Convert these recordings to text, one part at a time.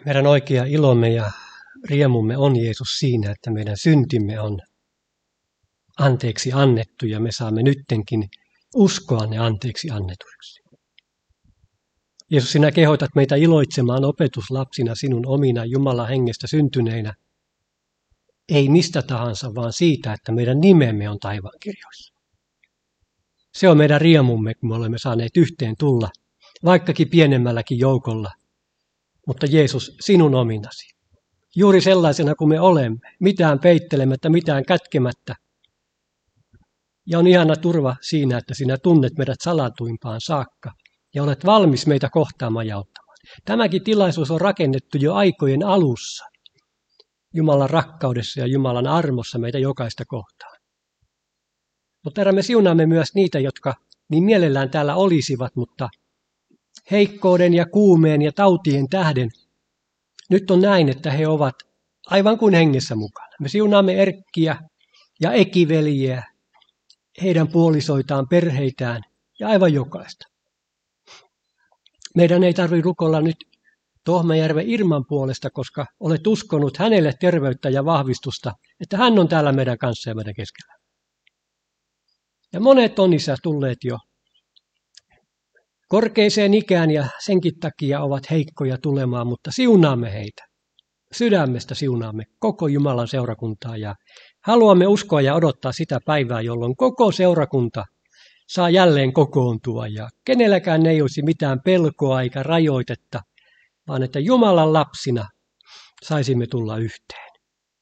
Meidän oikea ilomme ja riemumme on Jeesus siinä, että meidän syntimme on anteeksi annettu ja me saamme nyttenkin uskoa ne anteeksi annetuiksi. Jeesus, sinä kehotat meitä iloitsemaan opetuslapsina sinun omina Jumalan hengestä syntyneinä. Ei mistä tahansa, vaan siitä, että meidän nimemme on taivaankirjoissa. Se on meidän riemumme, kun me olemme saaneet yhteen tulla, vaikkakin pienemmälläkin joukolla. Mutta Jeesus, sinun ominasi. Juuri sellaisena kuin me olemme, mitään peittelemättä, mitään kätkemättä. Ja on ihana turva siinä, että sinä tunnet meidät salatuimpaan saakka ja olet valmis meitä kohtaamaan ja auttamaan. Tämäkin tilaisuus on rakennettu jo aikojen alussa. Jumalan rakkaudessa ja Jumalan armossa meitä jokaista kohtaan. Mutta herra, me siunaamme myös niitä, jotka niin mielellään täällä olisivat, mutta heikkouden ja kuumeen ja tautien tähden nyt on näin, että he ovat aivan kuin hengessä mukana. Me siunaamme Erkkiä ja Ekiveljiä, heidän puolisoitaan, perheitään ja aivan jokaista. Meidän ei tarvitse rukoilla nyt Tohmajärven Irman puolesta, koska olet uskonut hänelle terveyttä ja vahvistusta, että hän on täällä meidän kanssa ja meidän keskellä. Ja monet on isä tulleet jo korkeiseen ikään ja senkin takia ovat heikkoja tulemaan, mutta siunaamme heitä. Sydämestä siunaamme koko Jumalan seurakuntaa ja haluamme uskoa ja odottaa sitä päivää, jolloin koko seurakunta saa jälleen kokoontua ja kenelläkään ei olisi mitään pelkoa eikä rajoitetta, vaan että Jumalan lapsina saisimme tulla yhteen.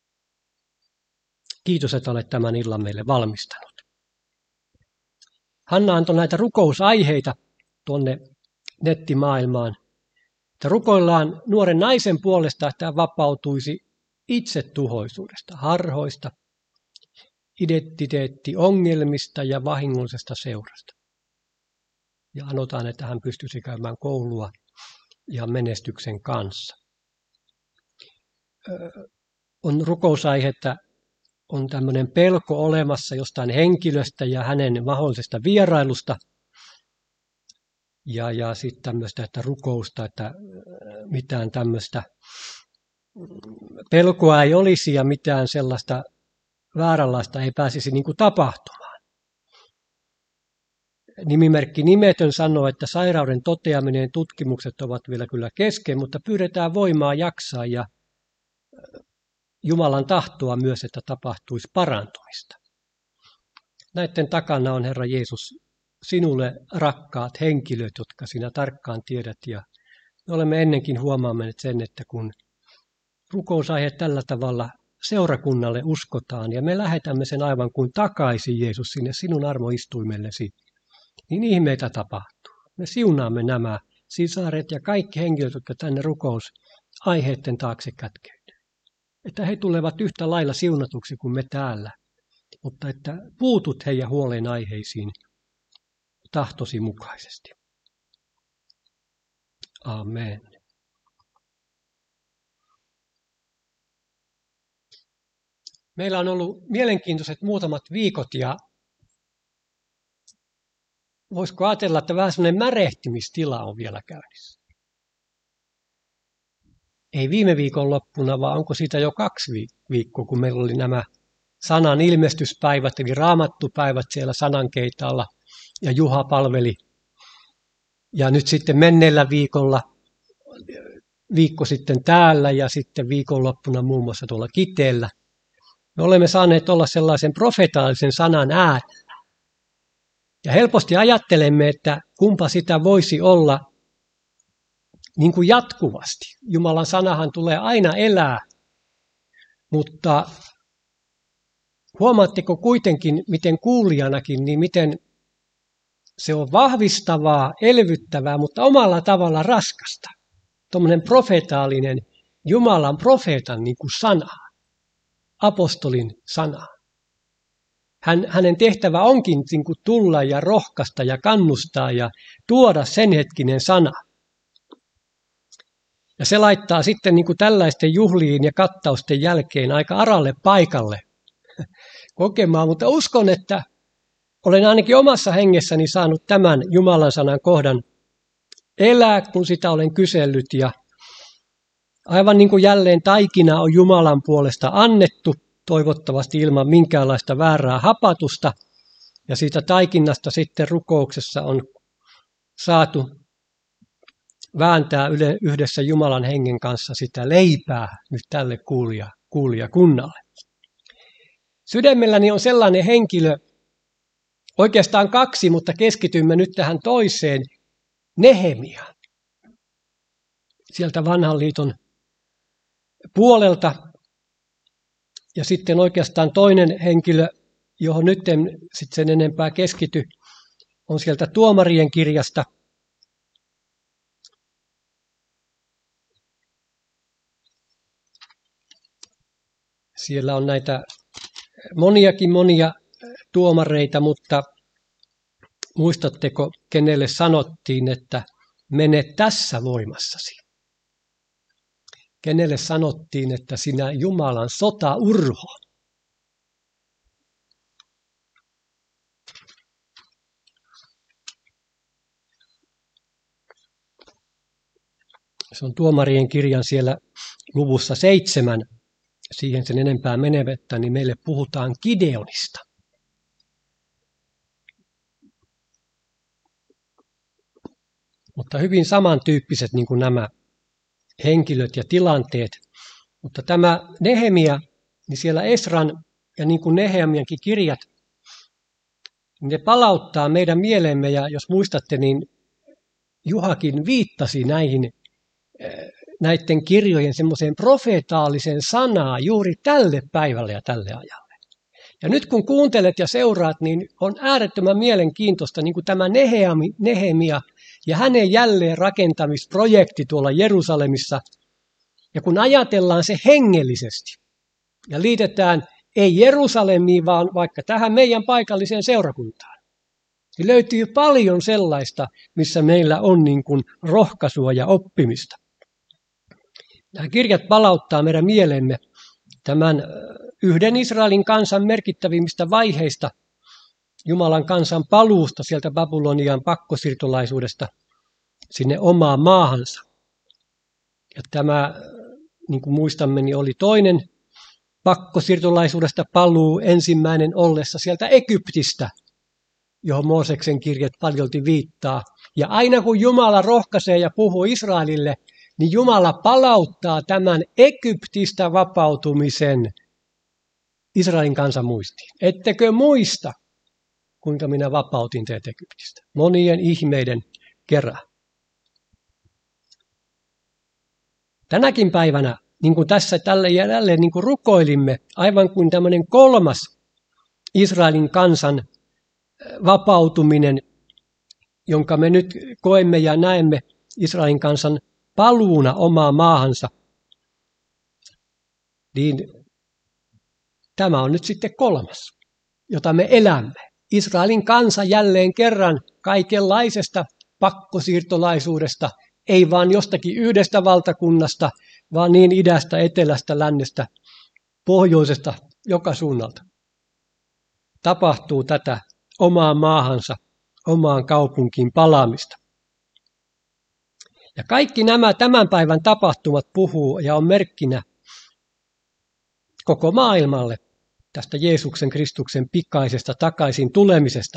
Kiitos, että olet tämän illan meille valmistanut. Hanna antoi näitä rukousaiheita tuonne nettimaailmaan, että rukoillaan nuoren naisen puolesta, että hän vapautuisi itsetuhoisuudesta, harhoista, identiteettiongelmista ja vahingollisesta seurasta. Ja anotaan, että hän pystyisi käymään koulua ja menestyksen kanssa. On rukousaihe, että on tämmöinen pelko olemassa jostain henkilöstä ja hänen mahdollisesta vierailusta. Ja sitten tämmöistä, että rukousta, että mitään tämmöistä pelkoa ei olisi ja mitään sellaista vääränlaista ei pääsisi niin kuin tapahtumaan. Nimimerkki Nimetön sanoo, että sairauden toteaminen tutkimukset ovat vielä kyllä kesken, mutta pyydetään voimaa jaksaa ja Jumalan tahtoa myös, että tapahtuisi parantumista. Näiden takana on Herra Jeesus sinulle rakkaat henkilöt, jotka sinä tarkkaan tiedät. Ja me olemme ennenkin huomaaneet sen, että kun rukousaihe tällä tavalla seurakunnalle uskotaan ja me lähetämme sen aivan kuin takaisin Jeesus sinne sinun armoistuimellesi, niin ihmeitä tapahtuu. Me siunaamme nämä sisaret ja kaikki henkilöt, jotka tänne rukousaiheiden taakse kätkeytyy. Että he tulevat yhtä lailla siunatuksi kuin me täällä, mutta että puutut heidän huolenaiheisiin tahtosi mukaisesti. Amen. Meillä on ollut mielenkiintoiset muutamat viikot ja voisiko ajatella, että vähän sellainen märehtimistila on vielä käynnissä. Ei viime viikon loppuna, vaan onko siitä jo 2 viikkoa, kun meillä oli nämä sanan ilmestyspäivät, eli raamattupäivät siellä sanankeitaalla, ja Juha palveli. Ja nyt sitten menneellä viikolla, viikko sitten täällä ja sitten viikonloppuna muun muassa tuolla Kiteellä, me olemme saaneet olla sellaisen profetaalisen sanan äärellä. Ja helposti ajattelemme, että kumpa sitä voisi olla niin kuin jatkuvasti. Jumalan sanahan tulee aina elää, mutta huomaatteko kuitenkin, miten kuulijanakin, niin miten se on vahvistavaa, elvyttävää, mutta omalla tavalla raskasta. Tuommoinen profetaalinen, Jumalan profeetan niin kuin sana, apostolin sana. Hänen tehtävä onkin niin kuin tulla ja rohkaista ja kannustaa ja tuoda sen hetkinen sana. Ja se laittaa sitten niin kuin tällaisten juhliin ja kattausten jälkeen aika aralle paikalle kokemaan, mutta uskon, että olen ainakin omassa hengessäni saanut tämän Jumalan sanan kohdan elää, kun sitä olen kysellyt. Ja Aivan niin kuin jälleen taikina on Jumalan puolesta annettu, toivottavasti ilman minkäänlaista väärää hapatusta. Ja siitä taikinnasta sitten rukouksessa on saatu vääntää yhdessä Jumalan hengen kanssa sitä leipää nyt tälle kuulijakunnalle. Sydämelläni on sellainen henkilö, oikeastaan kaksi, mutta keskitymme nyt tähän toiseen, Nehemia. Sieltä vanhan liiton puolelta. Ja sitten oikeastaan toinen henkilö, johon nyt en sit sen enempää keskity, on sieltä Tuomarien kirjasta. Siellä on näitä monia tuomareita, mutta muistatteko, kenelle sanottiin, että mene tässä voimassasi? Kenelle sanottiin, että sinä Jumalan sotaurho? Se on Tuomarien kirjan siellä luvussa 7. Siihen sen enempää menevettä, niin meille puhutaan Gideonista. Mutta hyvin samantyyppiset niin kuin nämä henkilöt ja tilanteet. Mutta tämä Nehemia, niin siellä Esran ja niin kuin Nehemiankin kirjat, ne palauttaa meidän mieleemme, ja jos muistatte, niin Juhakin viittasi näiden kirjojen semmoiseen profeetaalisen sanaan juuri tälle päivälle ja tälle ajalle. Ja nyt kun kuuntelet ja seuraat, niin on äärettömän mielenkiintoista niin kuin tämä Nehemia ja hänen jälleen rakentamisprojekti tuolla Jerusalemissa. Ja kun ajatellaan se hengellisesti ja liitetään ei Jerusalemiin, vaan vaikka tähän meidän paikalliseen seurakuntaan, niin löytyy paljon sellaista, missä meillä on niin kuin rohkaisua ja oppimista. Nämä kirjat palauttaa meidän mieleemme tämän yhden Israelin kansan merkittävimmistä vaiheista, Jumalan kansan paluusta sieltä Babylonian pakkosiirtolaisuudesta sinne omaan maahansa. Ja tämä, niin kuin muistamme, niin oli toinen pakkosiirtolaisuudesta paluu, ensimmäinen ollessa sieltä Egyptistä, johon Mooseksen kirjat paljolti viittaa. Ja aina kun Jumala rohkaisee ja puhuu Israelille, niin Jumala palauttaa tämän Egyptistä vapautumisen Israelin kansan muistiin. Ettekö muista, kuinka minä vapautin teet Egyptistä? Monien ihmeiden kerran. Tänäkin päivänä, niin kuin tässä tälle jälleen niin kuin rukoilimme, aivan kuin tämmöinen kolmas Israelin kansan vapautuminen, jonka me nyt koemme ja näemme Israelin kansan paluuna omaan maahansa, niin tämä on nyt sitten kolmas, jota me elämme. Israelin kansa jälleen kerran kaikenlaisesta pakkosiirtolaisuudesta, ei vaan jostakin yhdestä valtakunnasta, vaan niin idästä, etelästä, lännestä, pohjoisesta, joka suunnalta. Tapahtuu tätä omaan maahansa, omaan kaupunkiin palaamista. Ja kaikki nämä tämän päivän tapahtumat puhuu ja on merkkinä koko maailmalle tästä Jeesuksen Kristuksen pikaisesta takaisin tulemisesta.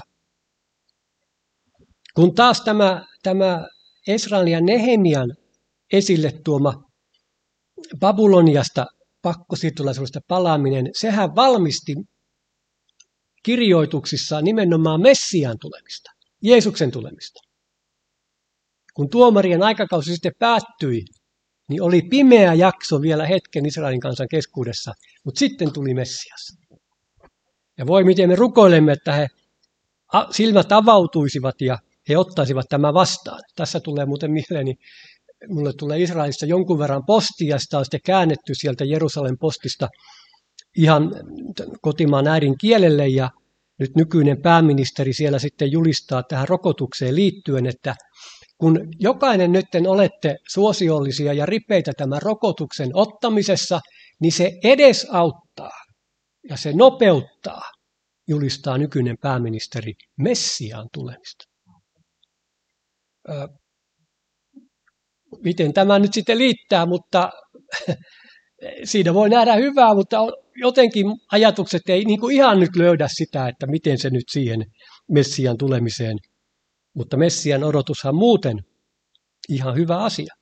Kun taas tämä Esran ja Nehemian esille tuoma Babyloniasta pakkosiirtolaisuudesta palaaminen, sehän valmisti kirjoituksissaan nimenomaan Messiaan tulemista, Jeesuksen tulemista. Kun tuomarien aikakausi sitten päättyi, niin oli pimeä jakso vielä hetken Israelin kansan keskuudessa, mutta sitten tuli Messias. Ja voi miten me rukoilemme, että he silmät avautuisivat ja he ottaisivat tämä vastaan. Tässä tulee muuten mieleeni, mulle tulee Israelista jonkun verran postia, sitä on sitten käännetty sieltä Jerusalem postista ihan kotimaan äidin kielelle, ja nyt nykyinen pääministeri siellä sitten julistaa tähän rokotukseen liittyen, että kun jokainen nyt olette suosiollisia ja ripeitä tämän rokotuksen ottamisessa, niin se edesauttaa ja se nopeuttaa, julistaa nykyinen pääministeri, Messiaan tulemista. Miten tämä nyt sitten liittää, mutta siinä voi nähdä hyvää, mutta jotenkin ajatukset ei niin kuin ihan nyt löydä sitä, että miten se nyt siihen Messian tulemiseen. Mutta Messian odotushan muuten ihan hyvä asia.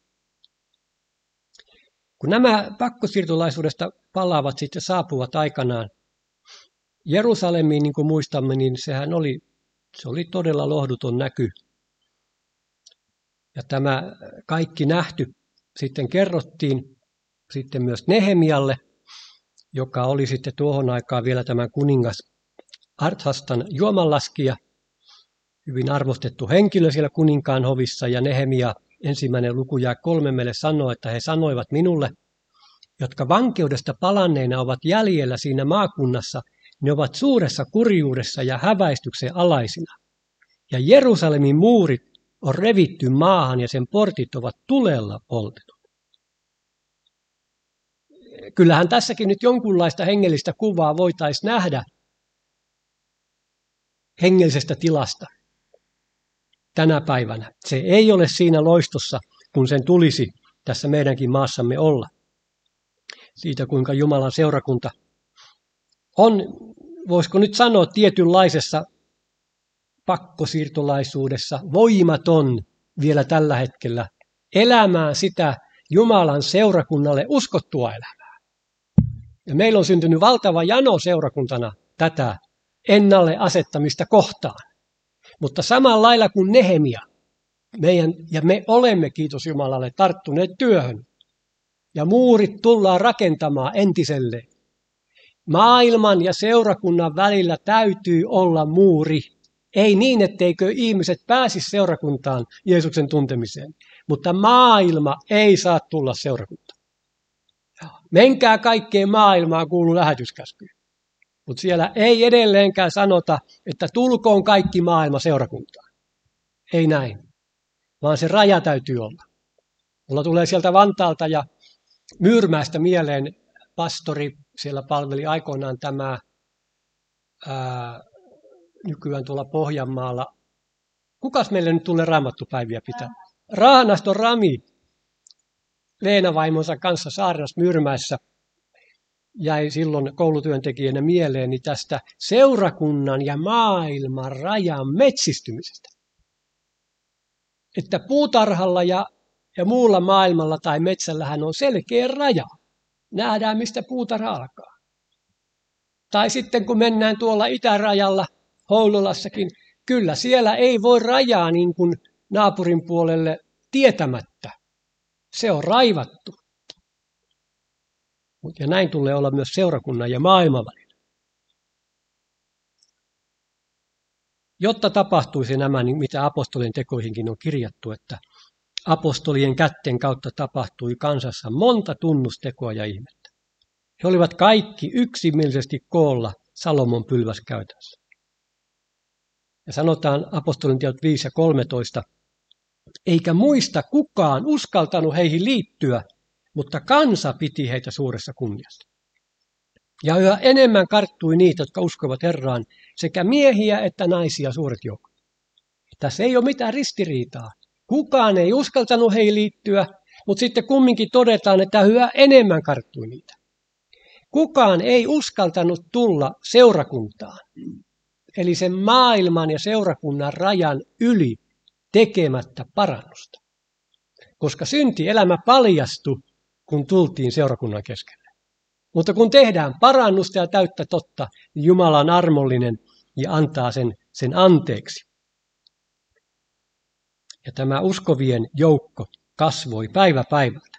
Kun nämä pakkosiirtolaisuudesta palaavat sitten saapuvat aikanaan Jerusalemiin, niin kuin muistamme, niin se oli todella lohduton näky. Ja tämä kaikki nähty sitten kerrottiin sitten myös Nehemialle, joka oli sitten tuohon aikaan vielä tämän kuningas Arthastan juomanlaskija, hyvin arvostettu henkilö siellä kuninkaan hovissa, ja Nehemia 1. luku jae 3 meille sanoo, että he sanoivat minulle, jotka vankeudesta palanneina ovat jäljellä siinä maakunnassa, ne ovat suuressa kurjuudessa ja häväistyksen alaisina. Ja Jerusalemin muurit on revitty maahan ja sen portit ovat tulella poltetut. Kyllähän tässäkin nyt jonkunlaista hengellistä kuvaa voitaisiin nähdä hengellisestä tilasta tänä päivänä. Se ei ole siinä loistossa, kun sen tulisi tässä meidänkin maassamme olla. Siitä, kuinka Jumalan seurakunta on, voisiko nyt sanoa, tietynlaisessa pakkosiirtolaisuudessa voimaton vielä tällä hetkellä elämään sitä Jumalan seurakunnalle uskottua elämää. Ja meillä on syntynyt valtava jano seurakuntana tätä ennalle asettamista kohtaan. Mutta samalla lailla kuin Nehemia, me olemme, kiitos Jumalalle, tarttuneet työhön. Ja muurit tullaan rakentamaan entiselleen. Maailman ja seurakunnan välillä täytyy olla muuri. Ei niin, etteikö ihmiset pääsisi seurakuntaan Jeesuksen tuntemiseen. Mutta maailma ei saa tulla seurakuntaan. Menkää kaikkeen maailmaan kuuluu lähetyskäsky. Mutta siellä ei edelleenkään sanota, että tulkoon kaikki maailma seurakuntaan. Ei näin, vaan se raja täytyy olla. Mulla tulee sieltä Vantaalta ja Myyrmäestä mieleen pastori, siellä palveli aikoinaan tämä nykyään tuolla Pohjanmaalla. Kukas meille nyt tulee raamattupäiviä pitää? Rahanaston Rami, Leena vaimonsa kanssa saarnassa Myyrmäessä, jäi silloin koulutyöntekijänä mieleeni tästä seurakunnan ja maailman rajan metsistymisestä. Että puutarhalla ja muulla maailmalla tai metsällähän on selkeä raja. Nähdään, mistä puutarha alkaa. Tai sitten kun mennään tuolla itärajalla, Hoululassakin, kyllä siellä ei voi rajaa niin kuin naapurin puolelle tietämättä. Se on raivattu. Ja näin tulee olla myös seurakunnan ja maailman välillä. Jotta tapahtuisi nämä, niin mitä apostolien tekoihinkin on kirjattu, että apostolien kätten kautta tapahtui kansassa monta tunnustekoa ja ihmettä. He olivat kaikki yksimielisesti koolla Salomon pylväskäytässä. Ja sanotaan apostolien teot 5 ja 13, eikä muista kukaan uskaltanut heihin liittyä, mutta kansa piti heitä suuressa kunniassa. Ja yhä enemmän karttui niitä, jotka uskovat Herraan, sekä miehiä että naisia suuret joukot. Tässä ei ole mitään ristiriitaa. Kukaan ei uskaltanut heihin liittyä, mutta sitten kumminkin todetaan, että yhä enemmän karttui niitä. Kukaan ei uskaltanut tulla seurakuntaan, eli sen maailman ja seurakunnan rajan yli tekemättä parannusta. Koska syntielämä paljastui, kun tultiin seurakunnan keskelle. Mutta kun tehdään parannusta ja täyttä totta, niin Jumala on armollinen ja antaa sen anteeksi. Ja tämä uskovien joukko kasvoi päivä päivältä.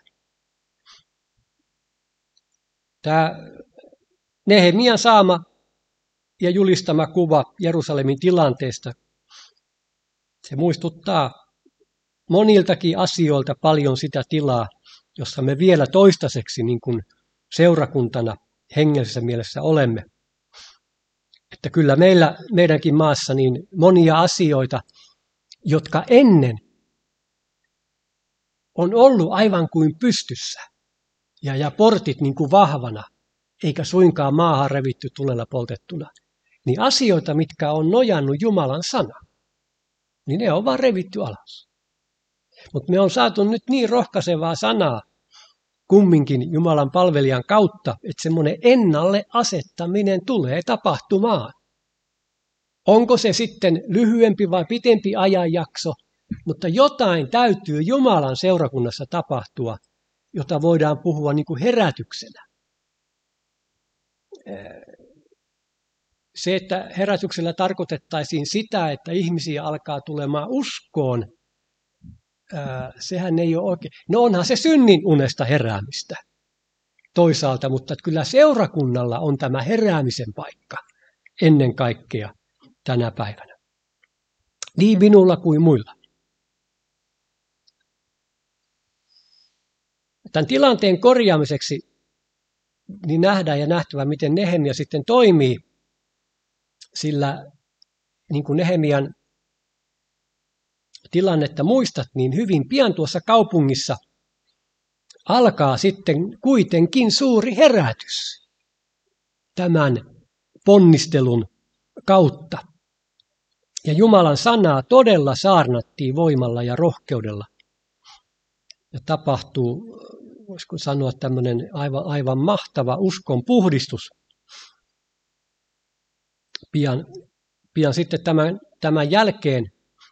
Tämä Nehemian saama ja julistama kuva Jerusalemin tilanteesta, se muistuttaa moniltakin asioilta paljon sitä tilaa, jossa me vielä toistaiseksi niin kuin seurakuntana hengellisessä mielessä olemme. Että kyllä meidänkin maassa niin monia asioita, jotka ennen on ollut aivan kuin pystyssä ja portit niin kuin vahvana, eikä suinkaan maahan revitty tulella poltettuna, niin asioita, mitkä on nojannut Jumalan sana, niin ne on vaan revitty alas. Mutta me on saatu nyt niin rohkaisevaa sanaa, kumminkin Jumalan palvelijan kautta, että semmoinen ennalle asettaminen tulee tapahtumaan. Onko se sitten lyhyempi vai pitempi ajanjakso, mutta jotain täytyy Jumalan seurakunnassa tapahtua, jota voidaan puhua niin kuin herätyksenä. Se, että herätyksellä tarkoitettaisiin sitä, että ihmisiä alkaa tulemaan uskoon, sehän ei ole oikein. No onhan se synnin unesta heräämistä toisaalta, mutta kyllä seurakunnalla on tämä heräämisen paikka ennen kaikkea tänä päivänä. Niin minulla kuin muilla. Tämän tilanteen korjaamiseksi niin nähdään ja nähtävä, miten Nehemia sitten toimii, sillä niin kuin Nehemian tilannetta muistat, niin hyvin pian tuossa kaupungissa alkaa sitten kuitenkin suuri herätys tämän ponnistelun kautta. Ja Jumalan sanaa todella saarnattiin voimalla ja rohkeudella. Ja tapahtuu, voisiko sanoa, tämmöinen aivan mahtava uskon puhdistus. Pian sitten tämän jälkeen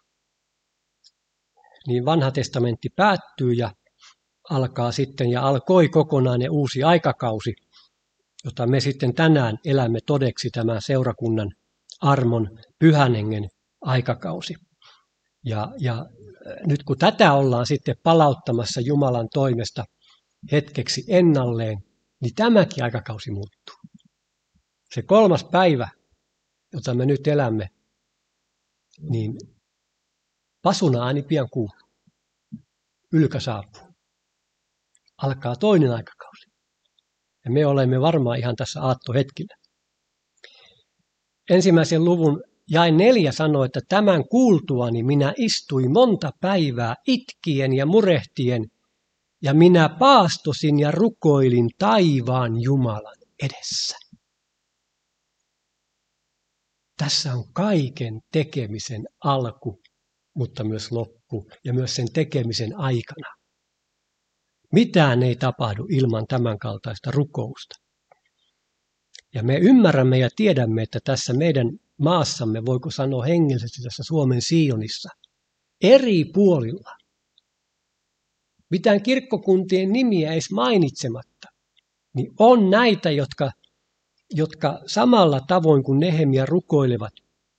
niin vanha testamentti päättyy ja alkaa sitten ja alkoi kokonainen uusi aikakausi, jota me sitten tänään elämme todeksi tämän seurakunnan armon pyhän hengen aikakausi. Ja nyt kun tätä ollaan sitten palauttamassa Jumalan toimesta hetkeksi ennalleen, niin tämäkin aikakausi muuttuu. Se 3. päivä, jota me nyt elämme, niin pasuna-ääni pian kuuluu. Ylkä saapuu. Alkaa toinen aikakausi. Ja me olemme varmaan ihan tässä aattohetkillä. 1. luvun jae 4 sanoo, että tämän kuultuani minä istuin monta päivää itkien ja murehtien, ja minä paastosin ja rukoilin taivaan Jumalan edessä. Tässä on kaiken tekemisen alku, mutta myös loppu ja myös sen tekemisen aikana. Mitään ei tapahdu ilman tämän kaltaista rukousta. Ja me ymmärrämme ja tiedämme, että tässä meidän maassamme, voiko sanoa hengellisesti tässä Suomen Sionissa, eri puolilla, mitään kirkkokuntien nimiä edes mainitsematta, niin on näitä, jotka samalla tavoin kuin Nehemia rukoilevat,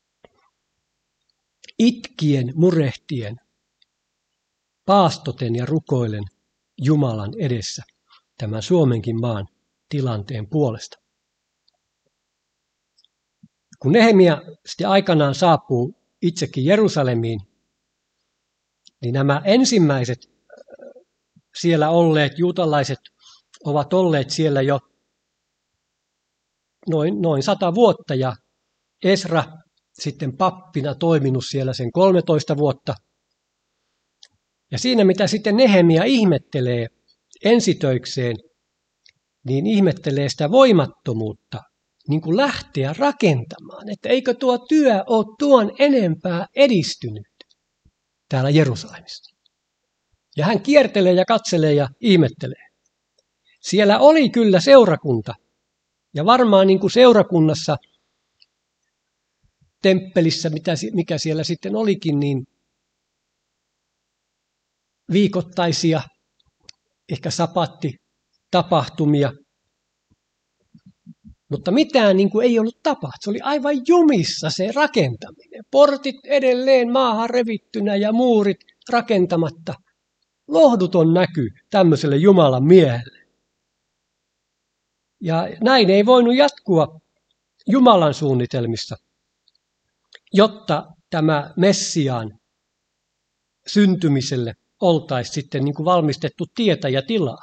itkien, murehtien, paastoten ja rukoilen Jumalan edessä tämän Suomenkin maan tilanteen puolesta. Kun Nehemia sitten aikanaan saapuu itsekin Jerusalemiin, niin nämä ensimmäiset siellä olleet juutalaiset ovat olleet siellä jo noin 100 vuotta ja Esra sitten pappina toiminut siellä sen 13 vuotta. Ja siinä mitä sitten Nehemia ihmettelee ensitöikseen, niin ihmettelee sitä voimattomuutta niin kuin lähteä rakentamaan, että eikö tuo työ ole tuon enempää edistynyt täällä Jerusalemissa. Ja hän kiertelee ja katselee ja ihmettelee. Siellä oli kyllä seurakunta, ja varmaan niin kuin seurakunnassa, temppelissä, mikä siellä sitten olikin, niin viikoittaisia, ehkä sapattitapahtumia. Mutta mitään niin kuin ei ollut tapahtunut. Se oli aivan jumissa se rakentaminen. Portit edelleen maahan revittynä ja muurit rakentamatta. Lohduton näky tämmöiselle Jumalan miehelle. Ja näin ei voinut jatkua Jumalan suunnitelmissa, jotta tämä Messiaan syntymiselle oltaisiin sitten niin kuin valmistettu tietä ja tilaa.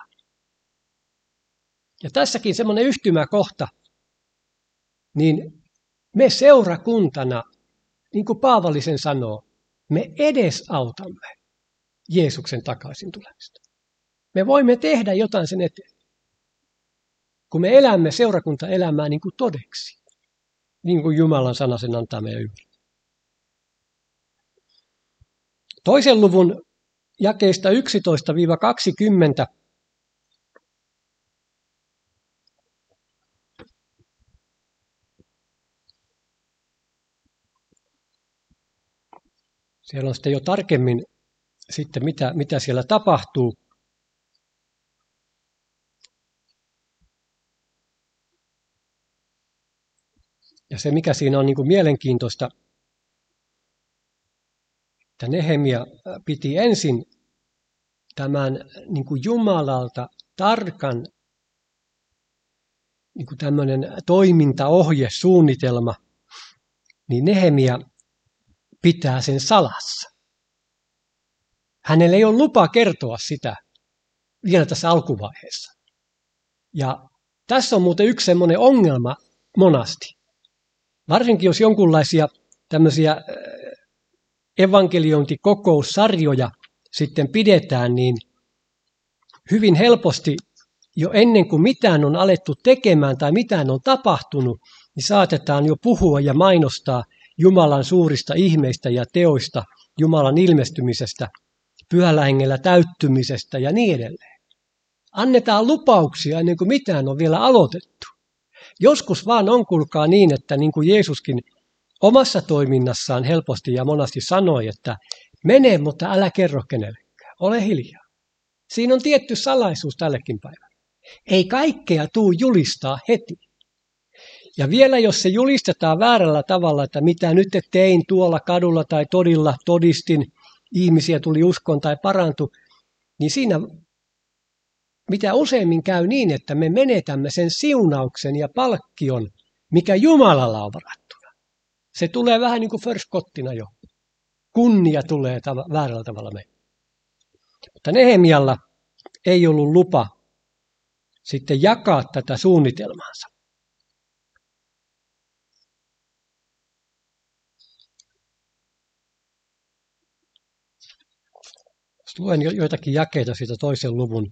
Ja tässäkin semmoinen yhtymäkohta, niin me seurakuntana, niin kuin Paavallisen sanoo, me edesautamme Jeesuksen takaisin tulemista. Me voimme tehdä jotain sen eteen, kun me elämme seurakuntaelämää niin kuin todeksi, niin kuin Jumalan sana sen antaa meidän ymmärtää. 2. luvun jakeista 11-20 Siellä on sitten jo tarkemmin sitten mitä siellä tapahtuu. Ja se, mikä siinä on niin kuin mielenkiintoista, että Nehemia piti ensin tämän niin kuin Jumalalta tarkan niin kuin tämmöinen toimintaohje, suunnitelma, niin Nehemia pitää sen salassa. Hänellä ei ole lupa kertoa sitä vielä tässä alkuvaiheessa. Ja tässä on muuten yksi semmoinen ongelma monasti. Varsinkin jos jonkunlaisia tämmöisiä evankeliointikokoussarjoja sitten pidetään, niin hyvin helposti jo ennen kuin mitään on alettu tekemään tai mitään on tapahtunut, niin saatetaan jo puhua ja mainostaa Jumalan suurista ihmeistä ja teoista, Jumalan ilmestymisestä, Pyhällä Hengellä täyttymisestä ja niin edelleen. Annetaan lupauksia ennen kuin mitään on vielä aloitettu. Joskus vaan on kuulkaa niin, että niin kuin Jeesuskin omassa toiminnassaan helposti ja monasti sanoi, että mene, mutta älä kerro kenellekään, ole hiljaa. Siinä on tietty salaisuus tällekin päivälle. Ei kaikkea tuu julistaa heti. Ja vielä jos se julistetaan väärällä tavalla, että mitä nyt tein tuolla kadulla tai todilla, todistin, ihmisiä tuli uskoon tai parantui, niin siinä mitä useimmin käy niin, että me menetämme sen siunauksen ja palkkion, mikä Jumalalla on varattuna. Se tulee vähän niin kuin förskottina jo. Kunnia tulee väärällä tavalla meille. Mutta Nehemialla ei ollut lupa sitten jakaa tätä suunnitelmaansa. Luen joitakin jakeita siitä toisen luvun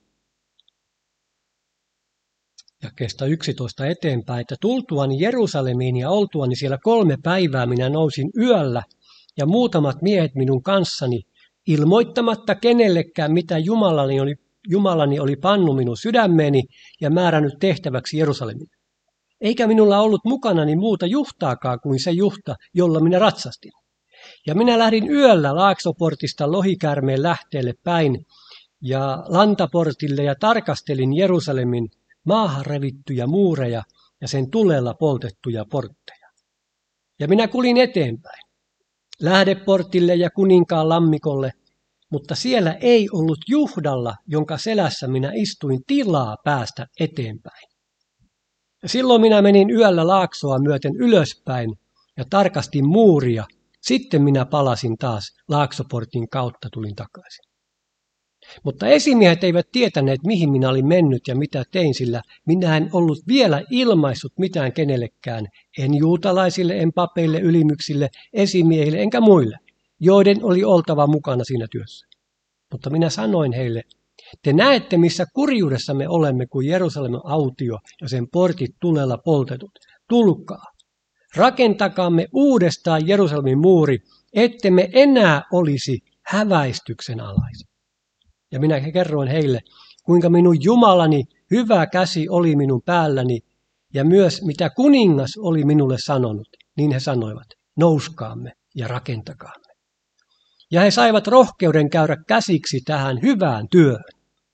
jakeesta 11 eteenpäin, että tultuani Jerusalemiin ja oltuani siellä 3 päivää minä nousin yöllä ja muutamat miehet minun kanssani ilmoittamatta kenellekään, mitä Jumalani oli pannut minun sydämeeni ja määrännyt tehtäväksi Jerusalemin. Eikä minulla ollut mukanani muuta juhtaakaan kuin se juhta, jolla minä ratsastin. Ja minä lähdin yöllä Laaksoportista Lohikäärmeen lähteelle päin ja Lantaportille ja tarkastelin Jerusalemin maahan revittyjä muureja ja sen tulella poltettuja portteja. Ja minä kulin eteenpäin, Lähdeportille ja Kuninkaan lammikolle, mutta siellä ei ollut Juhdalla, jonka selässä minä istuin, tilaa päästä eteenpäin. Ja silloin minä menin yöllä Laaksoa myöten ylöspäin ja tarkastin muuria. Sitten minä palasin taas Laaksoportin kautta, tulin takaisin. Mutta esimiehet eivät tietäneet, mihin minä olin mennyt ja mitä tein, sillä minä en ollut vielä ilmaissut mitään kenellekään, en juutalaisille, en papeille, ylimyksille, esimiehille enkä muille, joiden oli oltava mukana siinä työssä. Mutta minä sanoin heille, te näette, missä kurjuudessa me olemme, kuin Jerusalemin autio ja sen portit tulella poltetut. Tulkaa, rakentakaamme uudestaan Jerusalemin muuri, ettemme enää olisi häväistyksen alaisia. Ja minä kerroin heille, kuinka minun Jumalani hyvä käsi oli minun päälläni, ja myös mitä kuningas oli minulle sanonut, niin he sanoivat, nouskaamme ja rakentakaamme. Ja he saivat rohkeuden käydä käsiksi tähän hyvään työhön.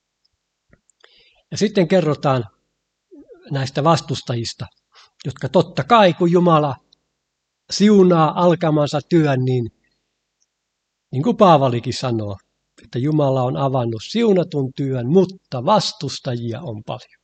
Ja sitten kerrotaan näistä vastustajista, jotka totta kai, kun Jumala siunaa alkamansa työn, niin kuin Paavalikin sanoo, että Jumala on avannut siunatun työn, mutta vastustajia on paljon.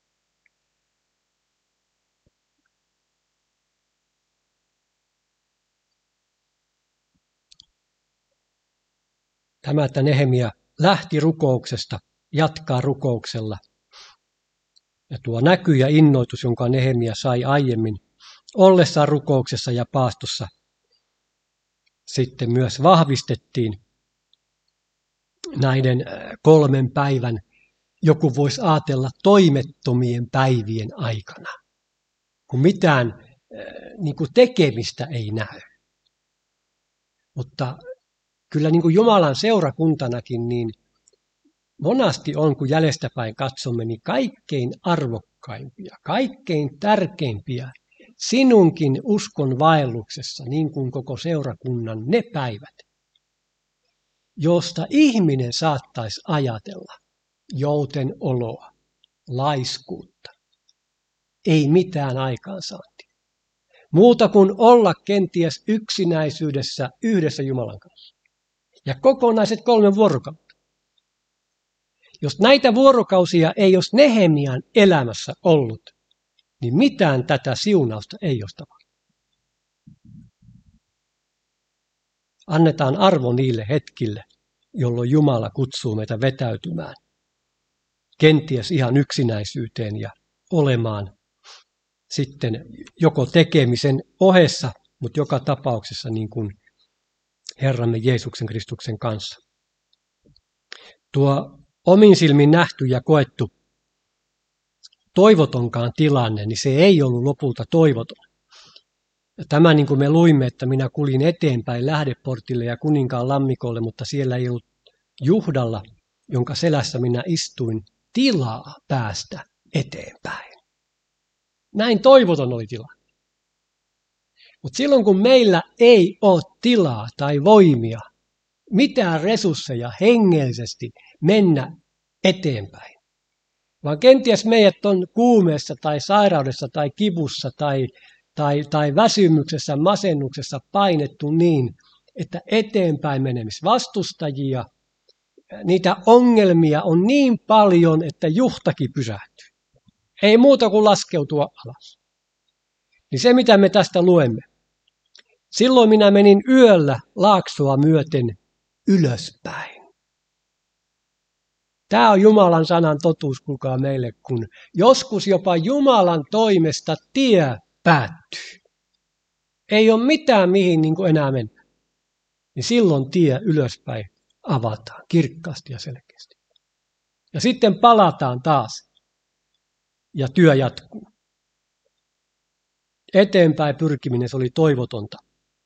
Tämä, että Nehemia lähti rukouksesta, jatkaa rukouksella. Ja tuo näky ja innoitus, jonka Nehemia sai aiemmin ollessaan rukouksessa ja paastossa, sitten myös vahvistettiin näiden 3 päivän, joku voisi ajatella toimettomien päivien aikana, kun mitään niin kuin tekemistä ei näy. Mutta kyllä niin kuin Jumalan seurakuntanakin, niin monasti on, kun jäljestäpäin katsomme, niin kaikkein arvokkaimpia, kaikkein tärkeimpiä sinunkin uskon vaelluksessa, niin kuin koko seurakunnan ne päivät, josta ihminen saattaisi ajatella jouten oloa, laiskuutta, ei mitään aikaansaantia. Muuta kuin olla kenties yksinäisyydessä yhdessä Jumalan kanssa. Ja kokonaiset 3 vuorokautta. Jos näitä vuorokausia ei olisi Nehemian elämässä ollut, niin mitään tätä siunausta ei olisi tapahtunut. Annetaan arvo niille hetkille, jolloin Jumala kutsuu meitä vetäytymään. Kenties ihan yksinäisyyteen ja olemaan sitten joko tekemisen ohessa, mutta joka tapauksessa niin kuin Herramme Jeesuksen Kristuksen kanssa. Tuo omin silmin nähty ja koettu toivotonkaan tilanne, niin se ei ollut lopulta toivoton. Ja tämä niin kuin me luimme, että minä kuljin eteenpäin lähdeportille ja kuninkaan lammikolle, mutta siellä ei ollut Juhdalla, jonka selässä minä istuin, tilaa päästä eteenpäin. Näin toivoton oli tilanne. Mutta silloin kun meillä ei ole tilaa tai voimia, mitään resursseja hengellisesti mennä eteenpäin, vaan kenties meidät on kuumeessa tai sairaudessa tai kivussa tai väsymyksessä, masennuksessa painettu niin, että eteenpäin menemisvastustajia, niitä ongelmia on niin paljon, että juhtakin pysähtyy. Ei muuta kuin laskeutua alas. Niin se, mitä me tästä luemme. Silloin minä menin yöllä laaksoa myöten ylöspäin. Tämä on Jumalan sanan totuus, kuulkaa meille, kun joskus jopa Jumalan toimesta tie päättyy. Ei ole mitään mihin niin kuin enää mennä. Niin silloin tie ylöspäin avataan kirkkaasti ja selkeästi. Ja sitten palataan taas. Ja työ jatkuu. Eteenpäin pyrkiminen se oli toivotonta.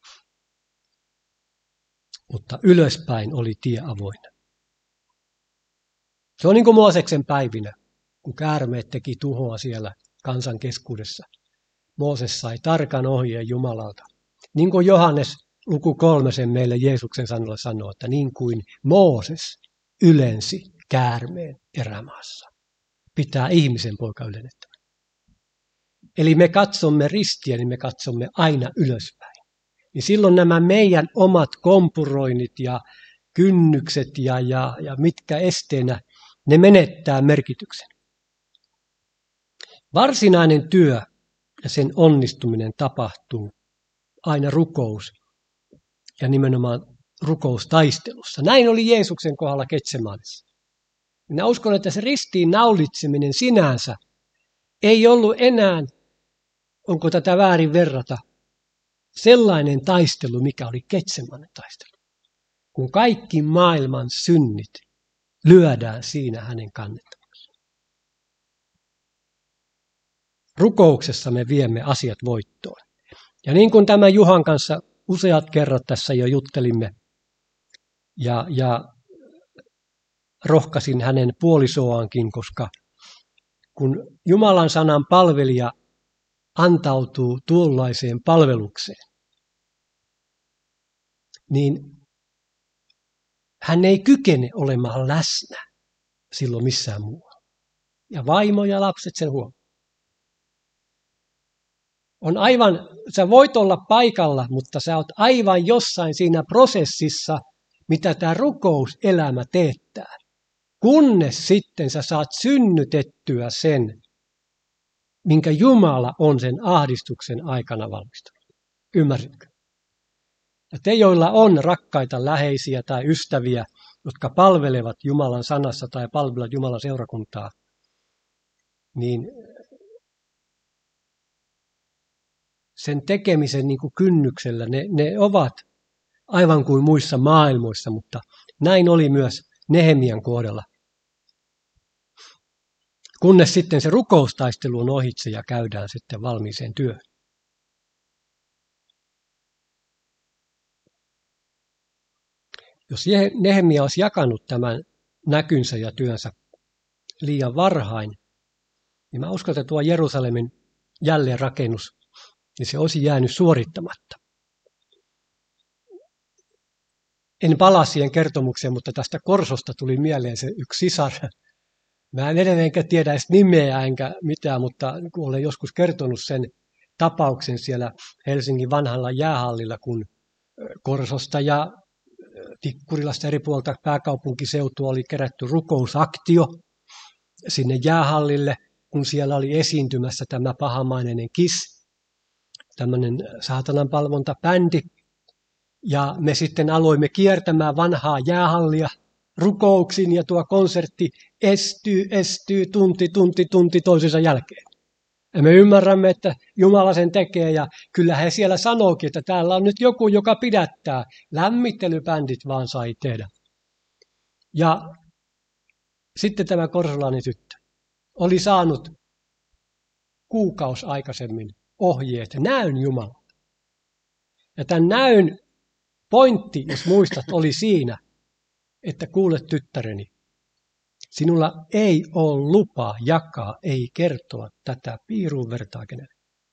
Mutta ylöspäin oli tie avoinna. Se on niin kuin Mooseksen päivinä, kun käärmeet teki tuhoa siellä kansan keskuudessa. Mooses sai tarkan ohjeen Jumalalta. Niin kuin Johannes luku 3 meille Jeesuksen sanoilla sanoo, että niin kuin Mooses ylensi käärmeen erämaassa, pitää ihmisen poika ylennettävä. Eli me katsomme ristiä, niin me katsomme aina ylöspäin. Niin silloin nämä meidän omat kompuroinnit ja kynnykset ja mitkä esteenä, ne menettää merkityksen. Varsinainen työ ja sen onnistuminen tapahtuu aina rukous ja nimenomaan rukoustaistelussa. Näin oli Jeesuksen kohdalla Getsemanessa. Minä uskon, että se ristiin naulitseminen sinänsä ei ollut enää, onko tätä väärin verrata, sellainen taistelu, mikä oli Getsemanen taistelu. Kun kaikki maailman synnit lyödään siinä hänen kannettavaksi. Rukouksessa me viemme asiat voittoon. Ja niin kuin tämän Juhan kanssa useat kerrat tässä jo juttelimme ja rohkaisin hänen puolisoaankin, koska kun Jumalan sanan palvelija antautuu tuollaiseen palvelukseen, niin hän ei kykene olemaan läsnä silloin missään muualla. Ja vaimo ja lapset sen huomaa. On aivan, sä voit olla paikalla, mutta sä oot aivan jossain siinä prosessissa, mitä tämä rukouselämä teettää. Kunnes sitten sä saat synnytettyä sen, minkä Jumala on sen ahdistuksen aikana valmistanut. Ymmärsitkö? Ja te, joilla on rakkaita läheisiä tai ystäviä, jotka palvelevat Jumalan sanassa tai palvelevat Jumalan seurakuntaa, niin sen tekemisen niin kuin kynnyksellä ne ovat aivan kuin muissa maailmoissa, mutta näin oli myös Nehemian kohdalla. Kunnes sitten se rukoustaistelu on ohitse ja käydään sitten valmiiseen työhön. Jos Nehemia olisi jakanut tämän näkynsä ja työnsä liian varhain, niin mä uskon, että tuo Jerusalemin jälleenrakennus, niin se olisi jäänyt suorittamatta. En palaa siihen kertomukseen, mutta tästä Korsosta tuli mieleen se yksi sisar. Mä en edelleenkään tiedä edes nimeä enkä mitään, mutta kun olen joskus kertonut sen tapauksen siellä Helsingin vanhalla jäähallilla, kun Korsosta ja Tikkurilasta eri puolta pääkaupunkiseutua oli kerätty rukousaktio sinne jäähallille, kun siellä oli esiintymässä tämä pahamaineinen KISS, tämmöinen saatananpalvontabändi. Ja me sitten aloimme kiertämään vanhaa jäähallia rukouksin ja tuo konsertti estyy tunti toisensa jälkeen. Ja me ymmärrämme, että Jumala sen tekee ja kyllä he siellä sanookin, että täällä on nyt joku, joka pidättää. Lämmittelybändit vaan sai tehdä. Ja sitten tämä korsolainen tyttö oli saanut kuukausi aikaisemmin ohjeet näyn Jumalalta. Ja tämän näyn pointti, jos muistat, oli siinä, että kuule tyttäreni, sinulla ei ole lupaa jakaa, ei kertoa tätä piiruun vertaa kenelle.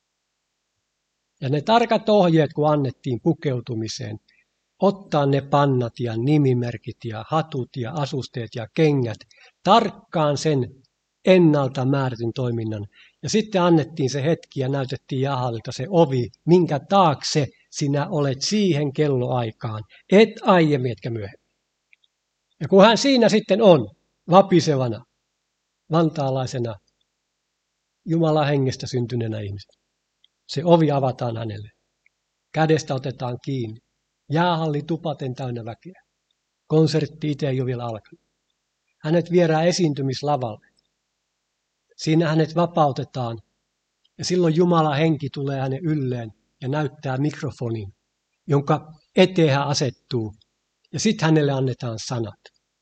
Ja ne tarkat ohjeet, kun annettiin pukeutumiseen, ottaa ne pannat ja nimimerkit ja hatut ja asusteet ja kengät, tarkkaan sen ennalta määrätyn toiminnan. Ja sitten annettiin se hetki ja näytettiin jahallilta se ovi, minkä taakse sinä olet siihen kelloaikaan, et aiemmin etkä myöhemmin. Ja kun hän siinä sitten on, vapisevana, vantaalaisena, Jumalan hengestä syntyneenä ihmisenä, se ovi avataan hänelle. Kädestä otetaan kiinni. Jäähalli tupaten täynnä väkeä. Konsertti itse ei ole vielä alkanut. Hänet viedään esiintymislavalle. Siinä hänet vapautetaan. Ja silloin Jumalan henki tulee hänen ylleen ja näyttää mikrofonin, jonka eteen hän asettuu. Ja sitten hänelle annetaan sanat.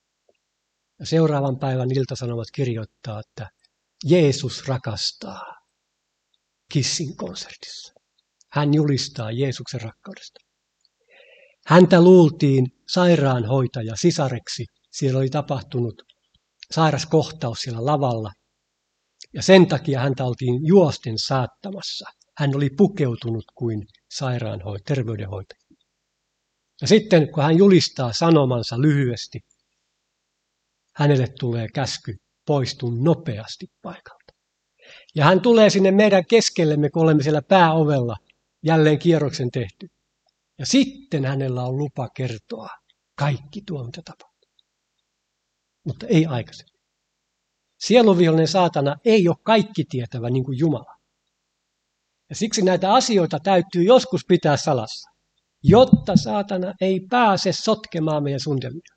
Ja seuraavan päivän Ilta-Sanomat kirjoittaa, että Jeesus rakastaa KISSin konsertissa. Hän julistaa Jeesuksen rakkaudesta. Häntä luultiin sairaanhoitaja sisareksi. Siellä oli tapahtunut sairas kohtaus siellä lavalla. Ja sen takia häntä oltiin juosten saattamassa. Hän oli pukeutunut kuin terveydenhoitaja. Ja sitten kun hän julistaa sanomansa lyhyesti, hänelle tulee käsky poistua nopeasti paikalta. Ja hän tulee sinne meidän keskellemme, kun olemme siellä pääovella, jälleen kierroksen tehty. Ja sitten hänellä on lupa kertoa kaikki tuo, mitä tapahtuu. Mutta ei aikaisemmin. Sieluvihollinen saatana ei ole kaikki tietävä niin kuin Jumala. Ja siksi näitä asioita täytyy joskus pitää salassa, jotta saatana ei pääse sotkemaan meidän suunnitelmia.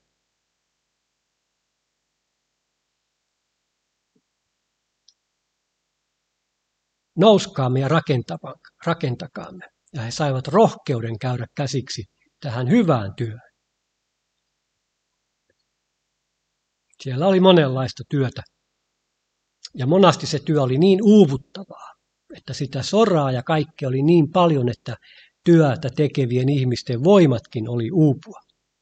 Nouskaamme ja rakentakaamme. Ja he saivat rohkeuden käydä käsiksi tähän hyvään työhön. Siellä oli monenlaista työtä. Ja monasti se työ oli niin uuvuttavaa, että sitä soraa ja kaikkea oli niin paljon, että työtä tekevien ihmisten voimatkin oli uupua.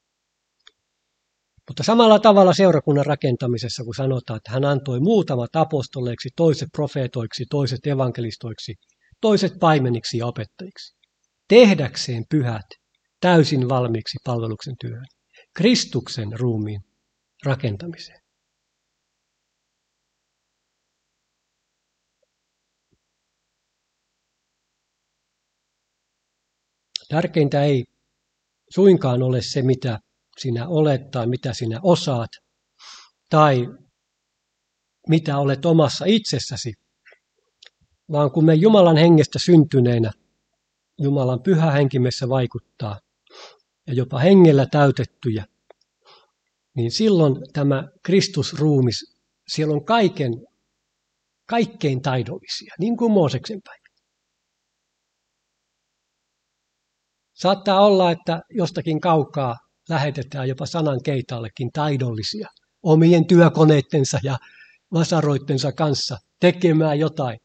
Mutta samalla tavalla seurakunnan rakentamisessa, kun sanotaan, että hän antoi muutamat apostoleiksi, toiset profeetoiksi, toiset evankelistoiksi, toiset paimeniksi ja opettajiksi, tehdäkseen pyhät täysin valmiiksi palveluksen työhön, Kristuksen ruumiin rakentamiseen. Tärkeintä ei suinkaan ole se, mitä sinä olet tai mitä sinä osaat tai mitä olet omassa itsessäsi, vaan kun me Jumalan hengestä syntyneenä, Jumalan pyhä henki meissä vaikuttaa ja jopa hengellä täytettyjä, niin silloin tämä Kristusruumis, siellä on kaikkein taidollisia, niin kuin Mooseksen päivä. Saattaa olla, että jostakin kaukaa lähetetään jopa sanan keitaallekin taidollisia omien työkoneittensa ja vasaroittensa kanssa tekemään jotain.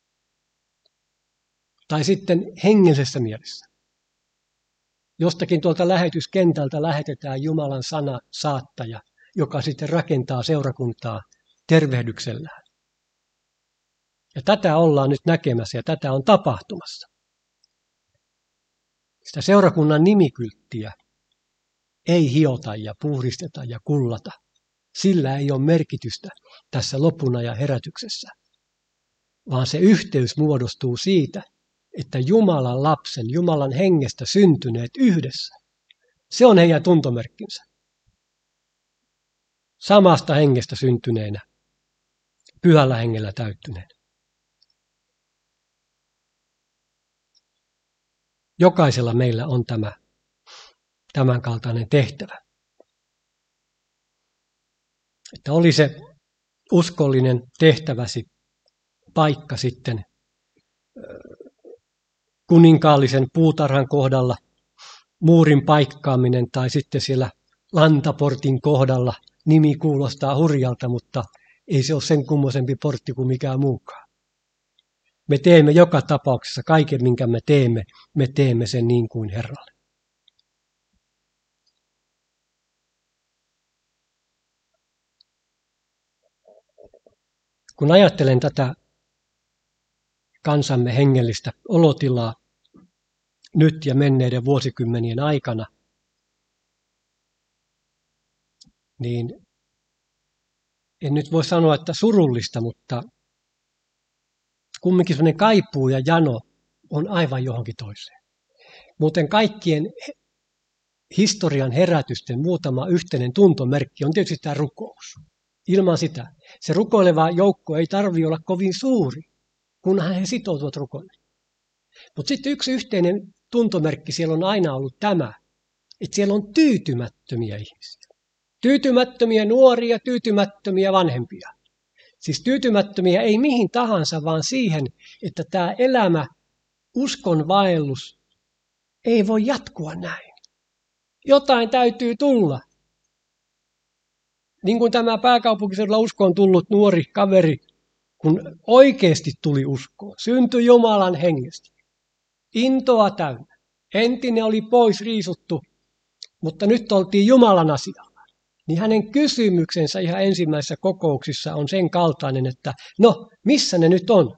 Tai sitten hengellisessä mielessä. Jostakin tuolta lähetyskentältä lähetetään Jumalan sana saattaja, joka sitten rakentaa seurakuntaa tervehdyksellään. Ja tätä ollaan nyt näkemässä ja tätä on tapahtumassa. Sitä seurakunnan nimikylttiä ei hiota ja puhdisteta ja kullata. Sillä ei ole merkitystä tässä lopun ajan herätyksessä, vaan se yhteys muodostuu siitä, että Jumalan lapsen, Jumalan hengestä syntyneet yhdessä. Se on heidän tuntomerkkinsä. Samasta hengestä syntyneenä, pyhällä hengellä täyttyneenä. Jokaisella meillä on tämän kaltainen tehtävä. Että oli se uskollinen tehtäväsi paikka sitten kuninkaallisen puutarhan kohdalla, muurin paikkaaminen tai sitten siellä lantaportin kohdalla. Nimi kuulostaa hurjalta, mutta ei se ole sen kummoisempi portti kuin mikään muukaan. Me teemme joka tapauksessa kaiken, minkä me teemme sen niin kuin Herralle. Kun ajattelen tätä kansamme hengellistä olotilaa nyt ja menneiden vuosikymmenien aikana, niin en nyt voi sanoa, että surullista, mutta kumminkin sellainen kaipuu ja jano on aivan johonkin toiseen. Muuten kaikkien historian herätysten muutama yhteinen tuntomerkki on tietysti tämä rukous. Ilman sitä se rukoileva joukko ei tarvitse olla kovin suuri, kunhan he sitoutuvat rukoilemaan. Mutta sitten yksi yhteinen tuntomerkki siellä on aina ollut tämä, että siellä on tyytymättömiä ihmisiä. Tyytymättömiä nuoria, tyytymättömiä vanhempia. Siis tyytymättömiä ei mihin tahansa, vaan siihen, että tämä elämä, uskon vaellus, ei voi jatkua näin. Jotain täytyy tulla. Niin kuin tämä pääkaupunkiseudulla uskoon tullut nuori kaveri, kun oikeasti tuli uskoon, syntyi Jumalan hengestä. Intoa täynnä. Entinen oli pois riisuttu, mutta nyt oltiin Jumalan asialla. Niin hänen kysymyksensä ihan ensimmäisissä kokouksissa on sen kaltainen, että no, missä ne nyt on?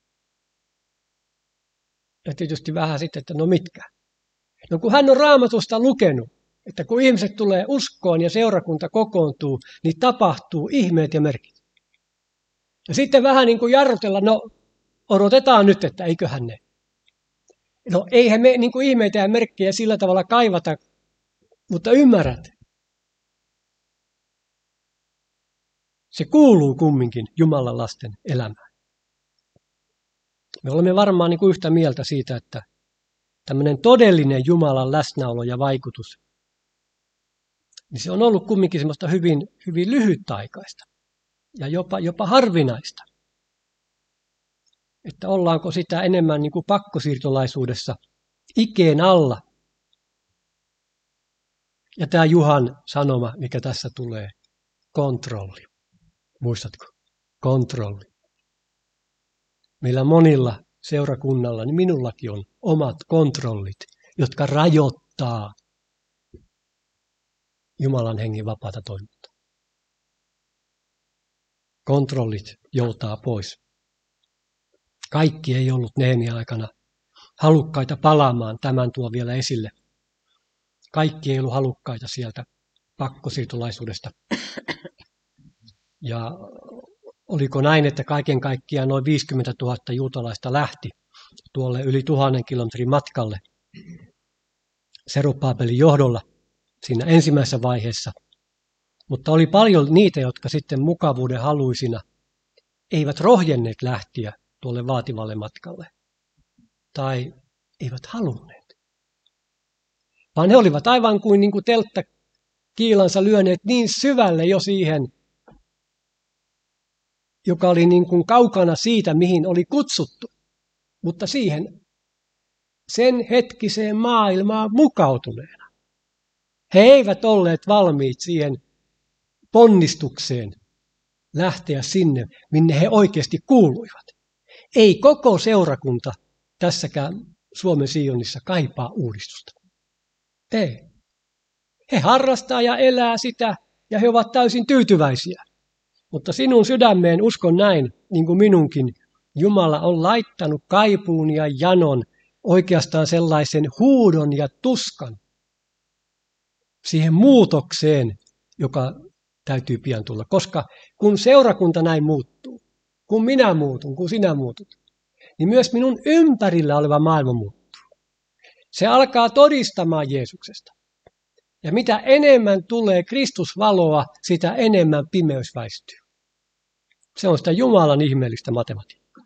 Ja tietysti vähän sitten, että no mitkä? No kun hän on Raamatusta lukenut, että kun ihmiset tulee uskoon ja seurakunta kokoontuu, niin tapahtuu ihmeet ja merkit. Ja sitten vähän niin kuin jarrutella, no odotetaan nyt, että eiköhän ne. No eihän me niin kuin ihmeitä ja merkkejä sillä tavalla kaivata, mutta ymmärrät. Se kuuluu kumminkin Jumalan lasten elämään. Me olemme varmaan niin kuin yhtä mieltä siitä, että tämmöinen todellinen Jumalan läsnäolo ja vaikutus, niin se on ollut kumminkin semmoista hyvin, hyvin lyhytaikaista ja jopa harvinaista. Että ollaanko sitä enemmän niin kuin pakkosiirtolaisuudessa ikeen alla. Ja tämä Juhan sanoma, mikä tässä tulee, kontrolli. Muistatko? Kontrolli. Meillä monilla seurakunnalla, niin minullakin on omat kontrollit, jotka rajoittaa Jumalan hengen vapaata toimintaa. Kontrollit joutaa pois. Kaikki ei ollut Nehemian aikana halukkaita palaamaan, tämän tuo vielä esille. Kaikki ei ollut halukkaita sieltä pakkosiirtolaisuudesta. Ja oliko näin, että kaiken kaikkiaan noin 50 000 juutalaista lähti tuolle yli 1000 kilometrin matkalle Serubbabelin johdolla siinä ensimmäisessä vaiheessa. Mutta oli paljon niitä, jotka sitten mukavuuden haluisina eivät rohjenneet lähteä tuolle vaativalle matkalle. Tai eivät halunneet. Vaan he olivat aivan kuin, telttakiilansa lyöneet niin syvälle jo siihen, joka oli niin kuin kaukana siitä, mihin oli kutsuttu. Mutta siihen sen hetkiseen maailmaan mukautuneena. He eivät olleet valmiit siihen ponnistukseen lähteä sinne, minne he oikeasti kuuluivat. Ei koko seurakunta tässäkään Suomen Sionissa kaipaa uudistusta. Ei. He harrastaa ja elää sitä ja he ovat täysin tyytyväisiä. Mutta sinun sydämeen uskon näin, niin kuin minunkin, Jumala on laittanut kaipuun ja janon, oikeastaan sellaisen huudon ja tuskan, siihen muutokseen, joka täytyy pian tulla. Koska kun seurakunta näin muuttuu, kun minä muutun, kun sinä muutut, niin myös minun ympärillä oleva maailma muuttuu. Se alkaa todistamaan Jeesuksesta. Ja mitä enemmän tulee Kristusvaloa, sitä enemmän pimeys väistyy. Se on sitä Jumalan ihmeellistä matematiikkaa.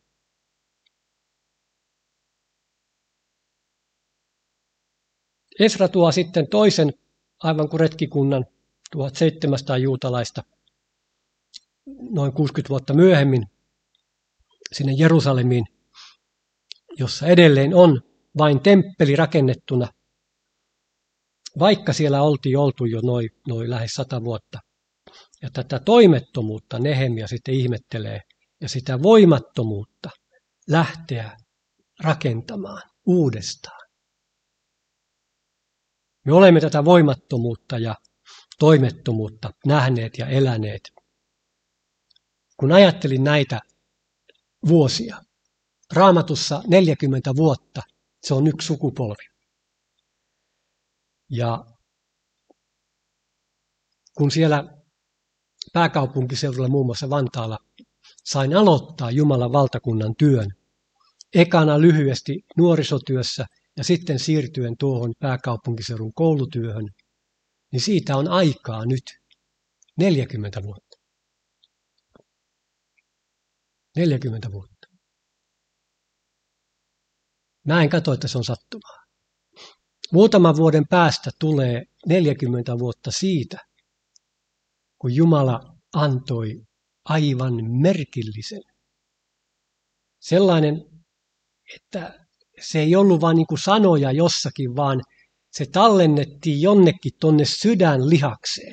Esra tuo sitten toisen, aivan kuin retkikunnan, 1700 juutalaista, noin 60 vuotta myöhemmin, sinne Jerusalemiin, jossa edelleen on vain temppeli rakennettuna, vaikka siellä oltiin oltu jo noin lähes 100 vuotta. Ja tätä toimettomuutta Nehemia sitten ihmettelee ja sitä voimattomuutta lähteä rakentamaan uudestaan. Me olemme tätä voimattomuutta ja toimettomuutta nähneet ja eläneet. Kun ajattelin näitä vuosia, Raamatussa 40 vuotta, se on yksi sukupolvi. Ja kun siellä pääkaupunkiseudulla, muun muassa Vantaalla, sain aloittaa Jumalan valtakunnan työn, ekana lyhyesti nuorisotyössä ja sitten siirtyen tuohon pääkaupunkiseudun koulutyöhön, niin siitä on aikaa nyt 40 vuotta. 40 vuotta. Mä en katso, että se on sattumaa. Muutaman vuoden päästä tulee 40 vuotta siitä, kun Jumala antoi aivan merkillisen. Sellainen, että se ei ollut vain niin kuin sanoja jossakin, vaan se tallennettiin jonnekin tonne sydänlihakseen.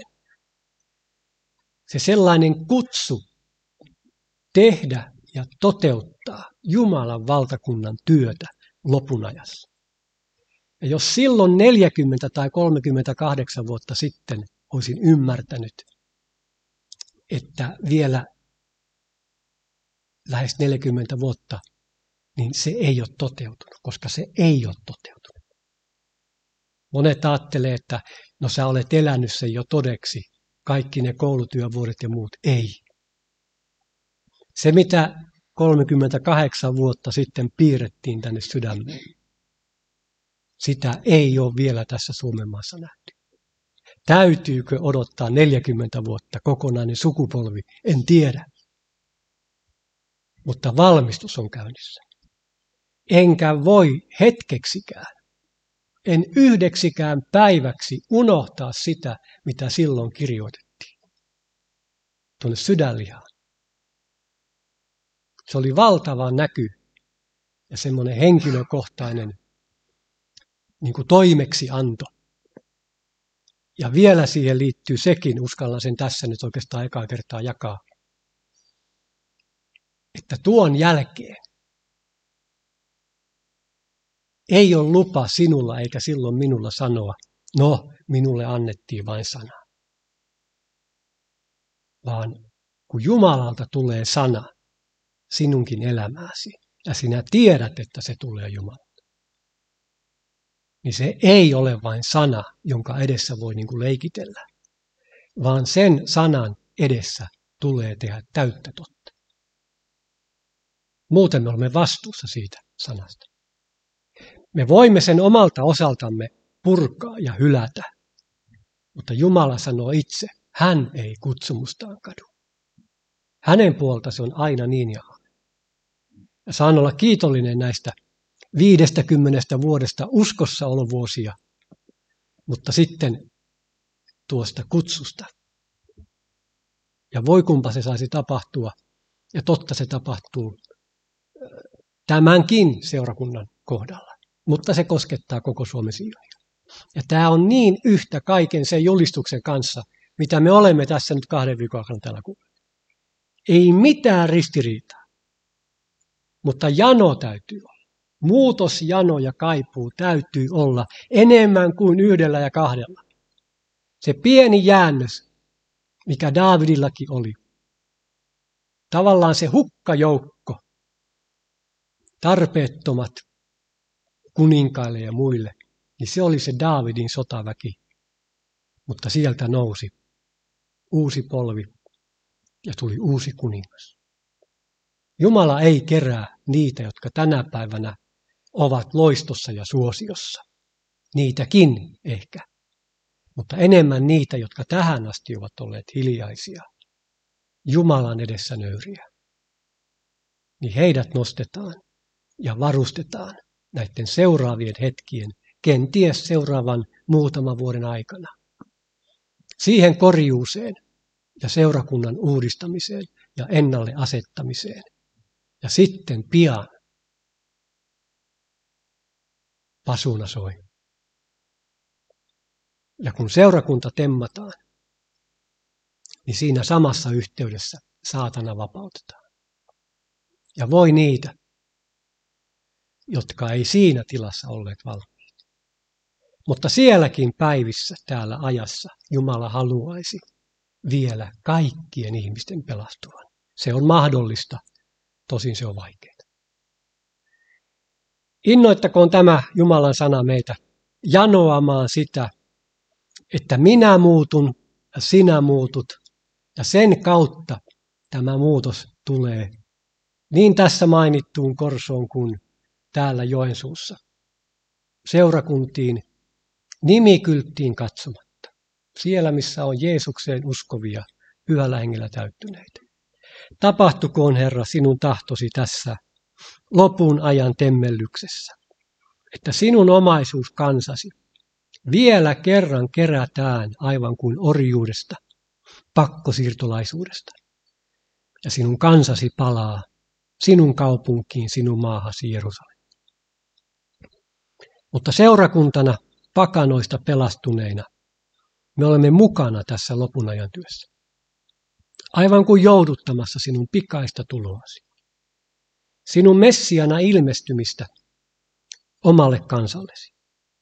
Se sellainen kutsu tehdä ja toteuttaa Jumalan valtakunnan työtä lopun ajassa. Ja jos silloin 40 tai 38 vuotta sitten olisin ymmärtänyt, että vielä lähes 40 vuotta, niin se ei ole toteutunut, koska se ei ole toteutunut. Monet ajattelee, että no sä olet elänyt sen jo todeksi, kaikki ne koulutyövuodet ja muut. Ei. Se, mitä 38 vuotta sitten piirrettiin tänne sydämeen, sitä ei ole vielä tässä Suomen maassa nähty. Täytyykö odottaa 40 vuotta kokonainen sukupolvi? En tiedä. Mutta valmistus on käynnissä. Enkä voi hetkeksikään, en yhdeksikään päiväksi unohtaa sitä, mitä silloin kirjoitettiin. Tuonne sydänlihaan. Se oli valtava näky ja semmoinen henkilökohtainen niin kuin toimeksianto. Ja vielä siihen liittyy sekin, uskallan sen tässä nyt oikeastaan ekaa kertaa jakaa, että tuon jälkeen ei ole lupa sinulla eikä silloin minulla sanoa, no minulle annettiin vain sana. Vaan kun Jumalalta tulee sana sinunkin elämääsi ja sinä tiedät, että se tulee Jumalalta, niin se ei ole vain sana, jonka edessä voi niin kuin leikitellä, vaan sen sanan edessä tulee tehdä täyttä totta. Muuten me olemme vastuussa siitä sanasta. Me voimme sen omalta osaltamme purkaa ja hylätä, mutta Jumala sanoo itse, hän ei kutsumustaan kadu. Hänen puolta se on aina niin ja aina. Ja saan olla kiitollinen näistä 50 vuodesta uskossaolovuosia, mutta sitten tuosta kutsusta. Ja voi kumpa se saisi tapahtua, ja totta se tapahtuu tämänkin seurakunnan kohdalla. Mutta se koskettaa koko Suomen Sionia. Ja tämä on niin yhtä kaiken sen julistuksen kanssa, mitä me olemme tässä nyt 2 viikon aikana täällä kuulleet. Ei mitään ristiriitaa, mutta jano täytyy olla. Muutosjano ja kaipuu täytyy olla enemmän kuin 1 ja 2. Se pieni jäännös, mikä Daavidillakin oli. Tavallaan se hukkajoukko, tarpeettomat kuninkaille ja muille, niin se oli se Daavidin sotaväki. mutta sieltä nousi uusi polvi ja tuli uusi kuningas. Jumala ei kerää niitä, jotka tänä päivänä ovat loistossa ja suosiossa. Niitäkin ehkä, mutta enemmän niitä, jotka tähän asti ovat olleet hiljaisia, Jumalan edessä nöyriä. Niin heidät nostetaan ja varustetaan näiden seuraavien hetkien, kenties seuraavan muutaman vuoden aikana. Siihen korjuuseen ja seurakunnan uudistamiseen ja ennalle asettamiseen. Ja sitten pian pasuna soi. Ja kun seurakunta temmataan, niin siinä samassa yhteydessä saatana vapautetaan. Ja voi niitä, jotka ei siinä tilassa olleet valmiita. Mutta sielläkin päivissä täällä ajassa Jumala haluaisi vielä kaikkien ihmisten pelastuvan. Se on mahdollista, tosin se on vaikeaa. Innoittakoon tämä Jumalan sana meitä janoamaan sitä, että minä muutun ja sinä muutut, ja sen kautta tämä muutos tulee niin tässä mainittuun Korsoon kuin täällä Joensuussa. Seurakuntiin, nimikylttiin katsomatta. Siellä, missä on Jeesukseen uskovia, Pyhällä Hengellä täyttyneitä. Tapahtukoon, Herra, sinun tahtosi tässä lopun ajan temmellyksessä, että sinun omaisuuskansasi vielä kerran kerätään aivan kuin orjuudesta, pakkosiirtolaisuudesta. Ja sinun kansasi palaa sinun kaupunkiin, sinun maahasi Jerusalem. Mutta seurakuntana pakanoista pelastuneina me olemme mukana tässä lopun ajan työssä. Aivan kuin jouduttamassa sinun pikaista tuloasi. Sinun Messiana ilmestymistä omalle kansallesi.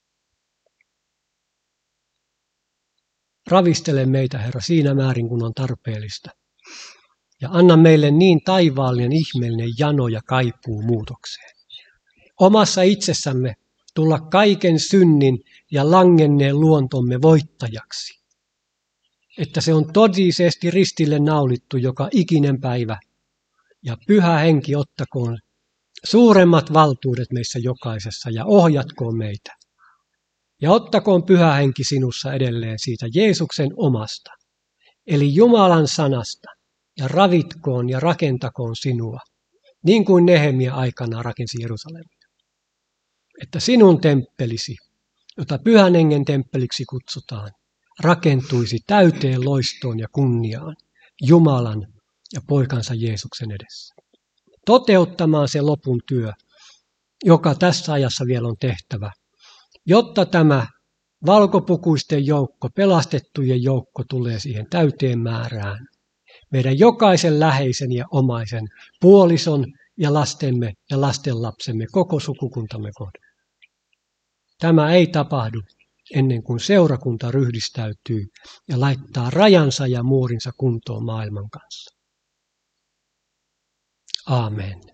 Ravistele meitä, Herra, siinä määrin, kun on tarpeellista. Ja anna meille niin taivaallinen, ihmeellinen jano ja kaipuu muutokseen. Omassa itsessämme tulla kaiken synnin ja langenneen luontomme voittajaksi. Että se on todisesti ristille naulittu joka ikinen päivä. Ja Pyhä Henki ottakoon suuremmat valtuudet meissä jokaisessa ja ohjatkoon meitä. Ja ottakoon Pyhä Henki sinussa edelleen siitä Jeesuksen omasta, eli Jumalan sanasta, ja ravitkoon ja rakentakoon sinua, niin kuin Nehemia aikana rakensi Jerusalemia. Että sinun temppelisi, jota Pyhän Hengen temppeliksi kutsutaan, rakentuisi täyteen loistoon ja kunniaan Jumalan ja poikansa Jeesuksen edessä. Toteuttamaan se lopun työ, joka tässä ajassa vielä on tehtävä, jotta tämä valkopukuisten joukko, pelastettujen joukko tulee siihen täyteen määrään. Meidän jokaisen läheisen ja omaisen, puolison ja lastemme ja lastenlapsemme, koko sukukuntamme kohden. Tämä ei tapahdu ennen kuin seurakunta ryhdistäytyy ja laittaa rajansa ja muurinsa kuntoon maailman kanssa. Aamen.